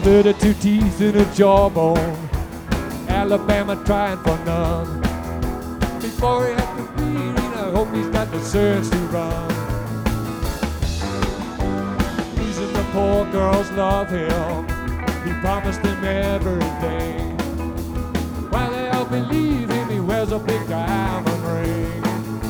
split her 2 teeth in her jawbone. Alabama trying for none. Before he has to bleed, I hope he's got the sense to run. Reason the poor girls love him, he promised them everything. While they all believe him, he wears a big diamond ring.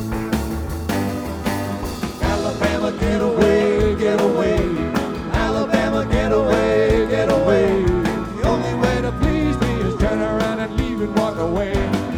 Alabama, get away, get away. Alabama, get away, get away. The only way to please me is turn around and leave and walk away.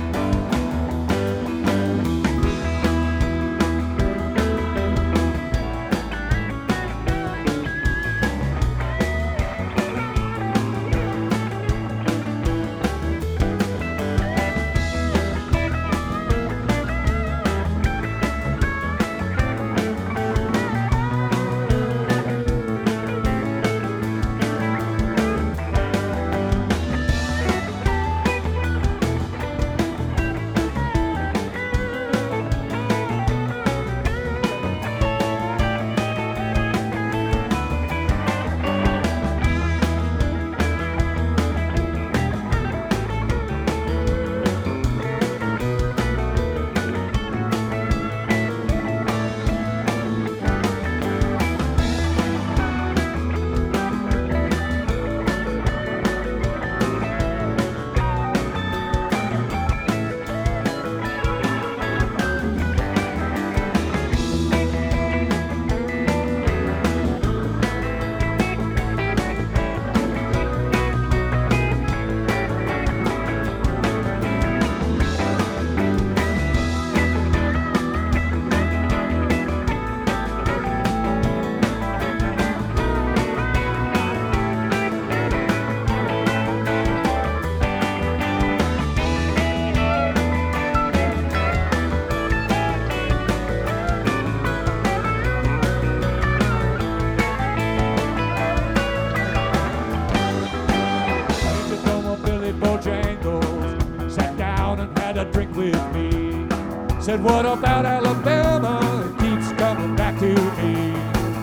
Said, what about Alabama? It keeps coming back to me.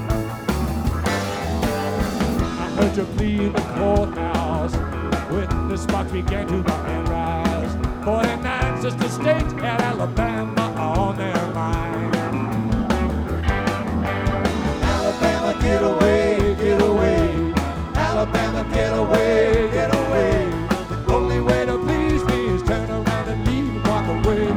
I heard you plea in the courthouse when the sparks began to rise. 49 sister states had Alabama on their mind. Alabama, get away, get away. Alabama, get away, get away. The only way to please me is turn around and leave and walk away.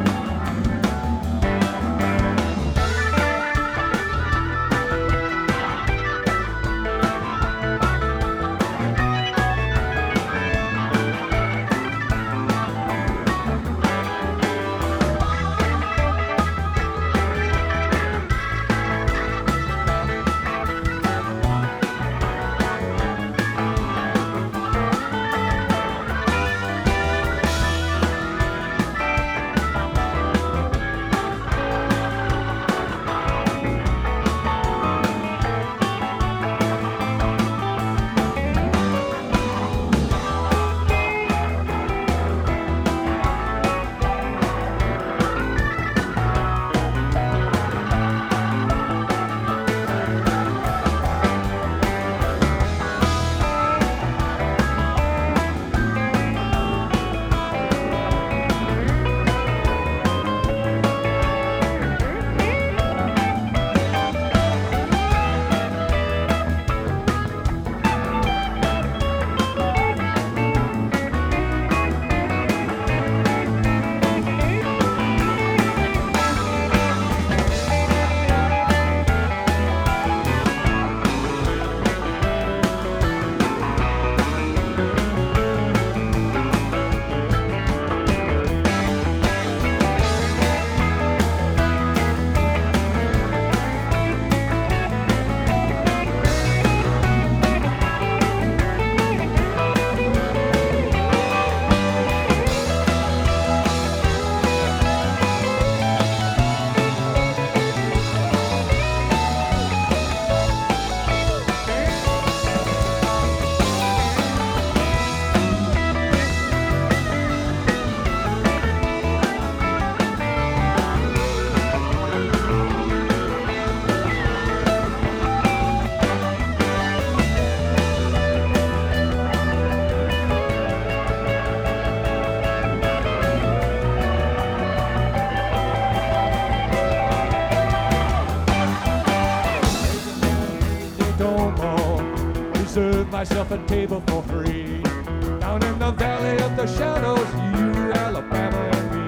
myself a table for free. Down in the valley of the shadows, you, Alabama, and me.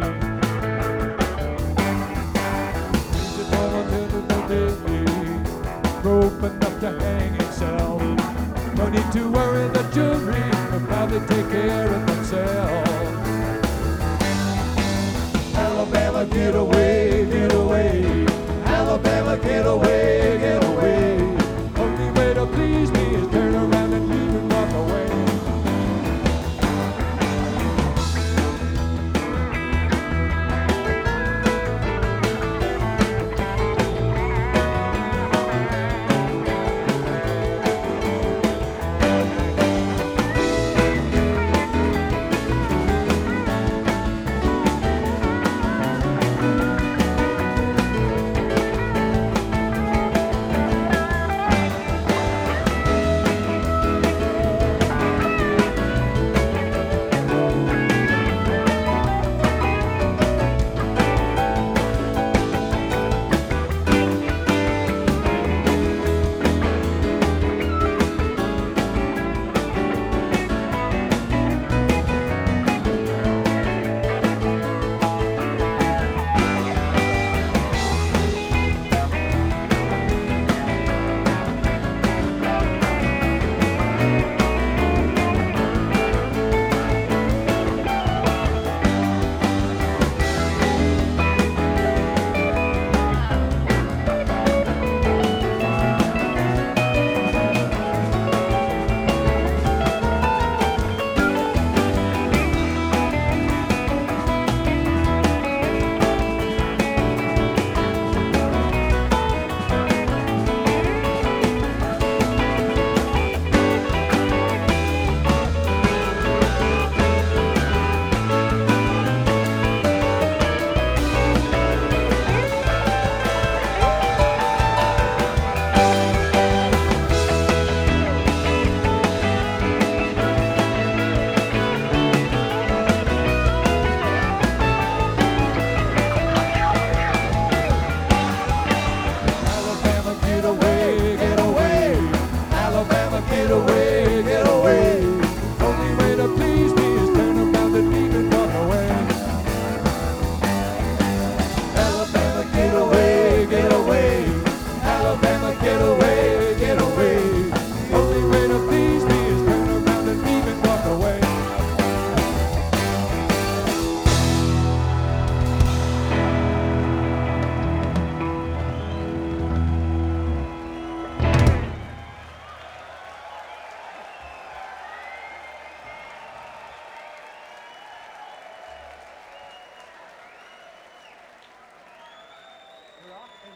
He's a baby, rope enough to hang himself. No need to worry, the jury will probably take care of themselves. Alabama, get away, get away. Alabama, get away, get away. Only way to please me is